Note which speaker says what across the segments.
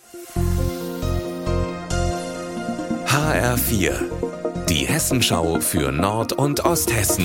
Speaker 1: HR4, die Hessenschau für Nord- und Osthessen.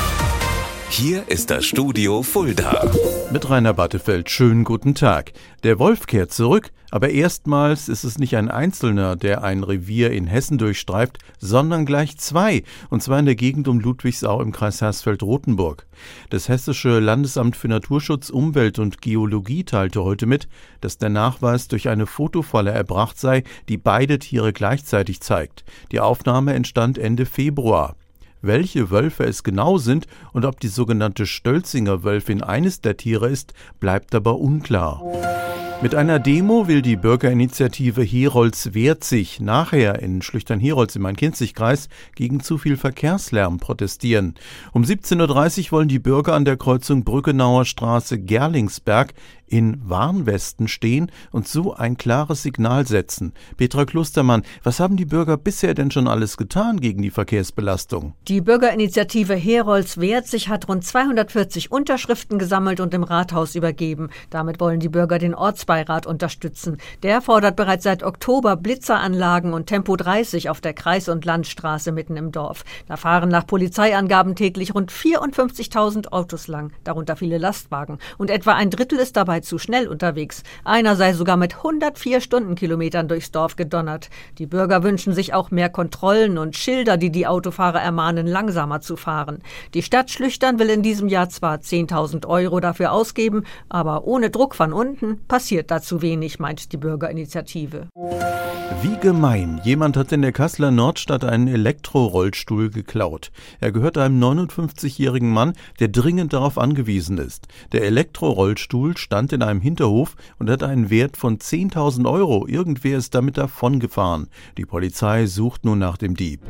Speaker 1: Hier ist das Studio Fulda.
Speaker 2: Mit Rainer Battefeld, schönen guten Tag. Der Wolf kehrt zurück, aber erstmals ist es nicht ein Einzelner, der ein Revier in Hessen durchstreift, sondern gleich zwei, und zwar in der Gegend um Ludwigsau im Kreis Hersfeld-Rotenburg. Das Hessische Landesamt für Naturschutz, Umwelt und Geologie teilte heute mit, dass der Nachweis durch eine Fotofalle erbracht sei, die beide Tiere gleichzeitig zeigt. Die Aufnahme entstand Ende Februar. Welche Wölfe es genau sind und ob die sogenannte Stölzinger Wölfin eines der Tiere ist, bleibt aber unklar. Mit einer Demo will die Bürgerinitiative Herolz wehrt sich nachher in Schlüchtern-Herolz im Main-Kinzig-Kreis gegen zu viel Verkehrslärm protestieren. Um 17.30 Uhr wollen die Bürger an der Kreuzung Brückenauer Straße-Gerlingsberg in Warnwesten stehen und so ein klares Signal setzen. Petra Klostermann, was haben die Bürger bisher denn schon alles getan gegen die Verkehrsbelastung?
Speaker 3: Die Bürgerinitiative Herolz wehrt sich hat rund 240 Unterschriften gesammelt und im Rathaus übergeben. Damit wollen die Bürger den Ortsbeirat unterstützen. Der fordert bereits seit Oktober Blitzeranlagen und Tempo 30 auf der Kreis- und Landstraße mitten im Dorf. Da fahren nach Polizeiangaben täglich rund 54.000 Autos lang, darunter viele Lastwagen. Und etwa ein Drittel ist dabei zu schnell unterwegs. Einer sei sogar mit 104 Stundenkilometern durchs Dorf gedonnert. Die Bürger wünschen sich auch mehr Kontrollen und Schilder, die die Autofahrer ermahnen, langsamer zu fahren. Die Stadt Schlüchtern will in diesem Jahr zwar 10.000 € dafür ausgeben, aber ohne Druck von unten passiert da zu wenig, meint die Bürgerinitiative.
Speaker 2: Wie gemein. Jemand hat in der Kasseler Nordstadt einen Elektrorollstuhl geklaut. Er gehört einem 59-jährigen Mann, der dringend darauf angewiesen ist. Der Elektrorollstuhl stand in einem Hinterhof und hat einen Wert von 10.000 €. Irgendwer ist damit davongefahren. Die Polizei sucht nun nach dem Dieb.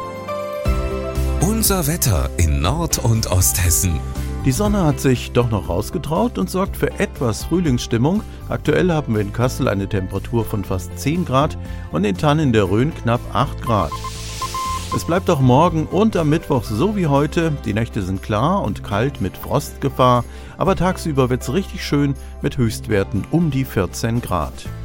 Speaker 1: Unser Wetter in Nord- und Osthessen.
Speaker 2: Die Sonne hat sich doch noch rausgetraut und sorgt für etwas Frühlingsstimmung. Aktuell haben wir in Kassel eine Temperatur von fast 10 Grad und in Tannen der Rhön knapp 8 Grad. Es bleibt auch morgen und am Mittwoch so wie heute. Die Nächte sind klar und kalt mit Frostgefahr, aber tagsüber wird's richtig schön mit Höchstwerten um die 14 Grad.